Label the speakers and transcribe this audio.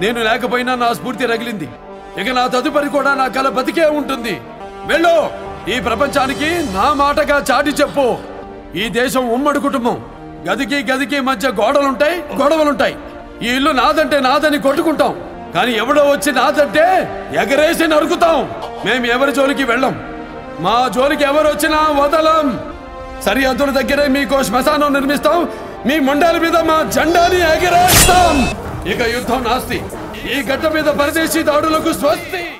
Speaker 1: నేను లేకపోయినా నా స్ఫూర్తి రగిలింది. ఇక నా తదుపరి కూడా నా కల బతికే ఉంటుంది. వెళ్ళు, ఈ ప్రపంచానికి నా మాటగా చాటి చెప్పు. ఈ దేశం ఉమ్మడి కుటుంబం. గదికి గదికి మధ్య గొడవలుంటాయి. ఈ ఇల్లు నాదంటే నాదని కొట్టుకుంటాం. కానీ ఎవడో వచ్చి నాదంటే ఎగరేసి నరుకుతాం. మేము ఎవరి జోలికి వెళ్ళం. మా జోలికి ఎవరు వచ్చినా వదలం. సరిహద్దుల దగ్గరే మీకో శ్మశానం నిర్మిస్తాం. మీ మొండాల మీద మా జెండాని ఎగరేస్తాం. ఇక యుద్ధం నాస్తి. ఈ గడ్డ మీద పరదేశీ దాడులకు స్వస్తి.